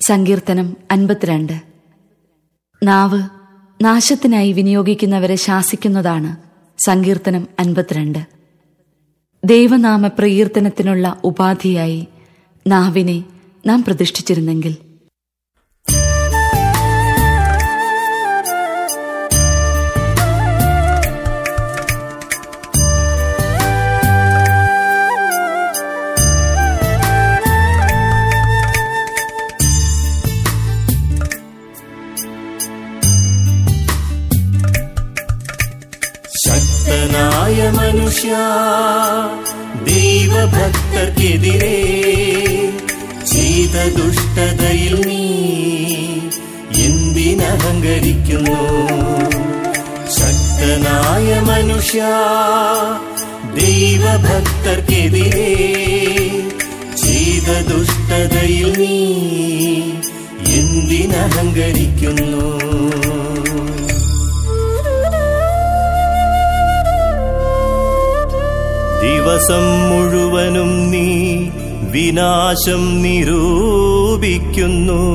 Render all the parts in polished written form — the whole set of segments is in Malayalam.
സങ്കീർത്തനം 52. നാവ് നാശത്തിനായി വിനിയോഗിക്കുന്നവരെ ശാസിക്കുന്നതാണ് സങ്കീർത്തനം 52. ദൈവനാമ പ്രകീർത്തനത്തിനുള്ള ഉപാധിയായി നാവിനെ നാം പ്രതിഷ്ഠിച്ചിരുന്നെങ്കിൽ. ശക്തനായ മനുഷ്യ, ദൈവഭക്തർക്കെതിരെ ചെയ്ത ദുഷ്ടതയിൽ നീ എന്തിനഹങ്കരിക്കുന്നു? ശക്തനായ മനുഷ്യ, ദൈവഭക്തർക്കെതിരെ ചെയ്ത ദുഷ്ടതയിൽ നീ എന്തിനഹങ്കരിക്കുന്നു? ദിവസം മുഴുവനും നീ വിനാശം നിരൂപിക്കുന്നു.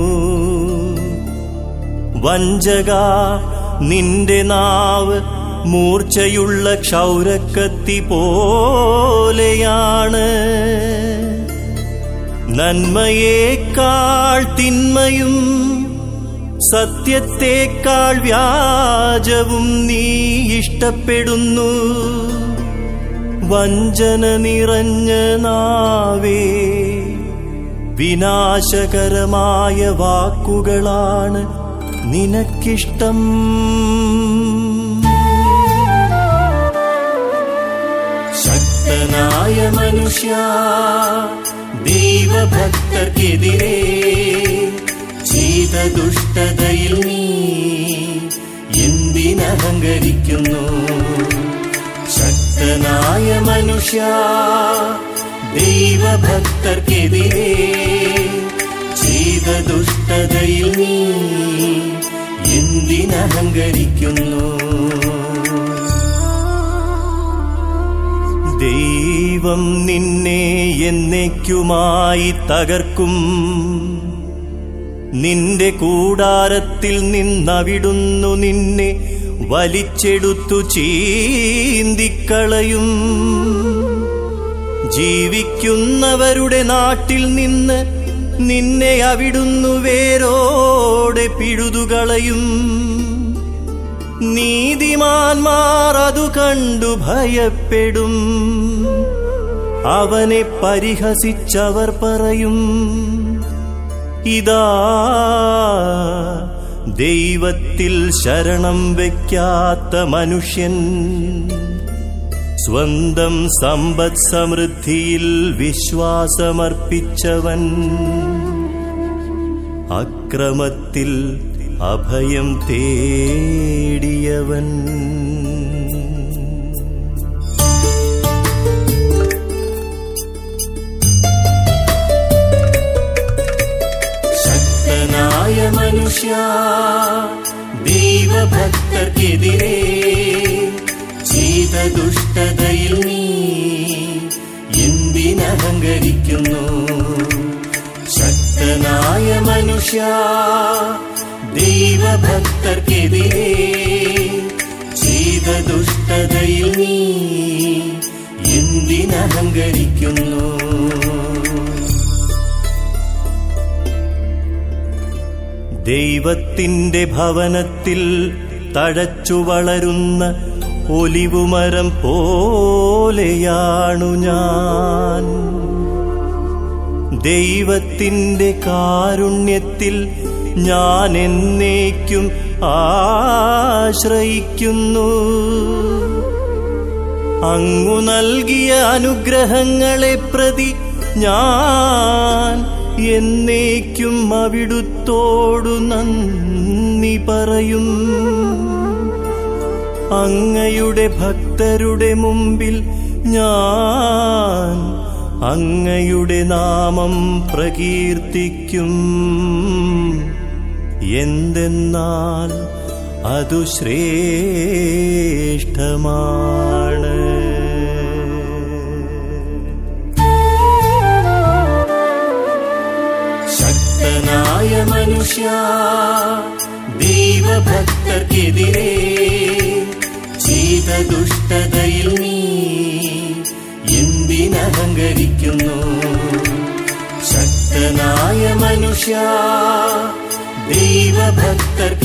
വഞ്ചക, നിന്റെ നാവ് മൂർച്ചയുള്ള ക്ഷൗരക്കത്തി പോലെയാണ്. നന്മയേക്കാൾ തിന്മയും സത്യത്തേക്കാൾ വ്യാജവും നീ ഇഷ്ടപ്പെടുന്നു. വഞ്ചന നിറഞ്ഞ നാവേ, വിനാശകരമായ വാക്കുകളാണ് നിനക്കിഷ്ടം. ശക്തനായ മനുഷ്യ, ദൈവഭക്തർക്കെതിരെ ചെയ്ത ദുഷ്ടതയിൽ നീ എന്തിനഹങ്കരിക്കുന്നു? ശക്തനായ മനുഷ്യ, ദൈവഭക്തർക്കെതിരെ ചെയ്ത ദുഷ്ടതയിൽ നീ എന്തിനഹങ്കരിക്കുന്നു? ദൈവം നിന്നെ എന്നേക്കുമായി തകർക്കും. നിന്റെ കൂടാരത്തിൽ നിന്നവിടുന്നു നിന്നെ വലിച്ചെടുത്തു ചീന്തിക്കളയും. ജീവിക്കുന്നവരുടെ നാട്ടിൽ നിന്ന് നിന്നെ അവിടുന്നു വേരോടെ പിഴുതുകളയും. നീതിമാന്മാർ അതു കണ്ടു ഭയപ്പെടും. അവനെ പരിഹസിച്ചവർ പറയും, ഇതാ ദൈവത്തിൽ ശരണം വയ്ക്കാത്ത മനുഷ്യൻ. സ്വന്തം സമ്പദ് സമൃദ്ധിയിൽ വിശ്വാസമർപ്പിച്ചവൻ. അക്രമത്തിൽ അഭയം തേടിയവൻ. ശക്തനായ മനുഷ്യ, ദൈവഭക്തർക്കെതിരെ ചെയ്ത ദുഷ്ടതയിൽ നീ എന്തിനഹങ്കരിക്കുന്നു? ശക്തനായ മനുഷ്യ, ദൈവഭക്തർക്കെതിരെ ചെയ്ത ദുഷ്ടതയിൽ നീ എന്തിനഹങ്കരിക്കുന്നു? ദൈവത്തിന്റെ ഭവനത്തിൽ തഴച്ചു വളരുന്ന ഒലിവുമരം പോലെയാണു ഞാൻ. ദൈവത്തിന്റെ കാരുണ്യത്തിൽ ഞാൻ എന്നേക്കും ആശ്രയിക്കുന്നു. അങ്ങു നൽകിയ അനുഗ്രഹങ്ങളെ പ്രതി ഞാൻ എന്നേക്കും അവിടുത്തോടു നന്ദി പറയും. അങ്ങയുടെ ഭക്തരുടെ മുമ്പിൽ ഞാൻ അങ്ങയുടെ നാമം പ്രകീർത്തിക്കും. എന്തെന്നാൽ അതു ശ്രേഷ്ഠമാണ്. ശക്തനായ ശക്തനായ മനുഷ്യ, ദൈവഭക്തർക്കെതിരെ ചെയ്ത ദുഷ്ടതയിൽ നീ എന്തിനഹങ്കരിക്കുന്നു? ശക്തനായ മനുഷ്യ, ദൈവഭക്തർക്കെതിരെ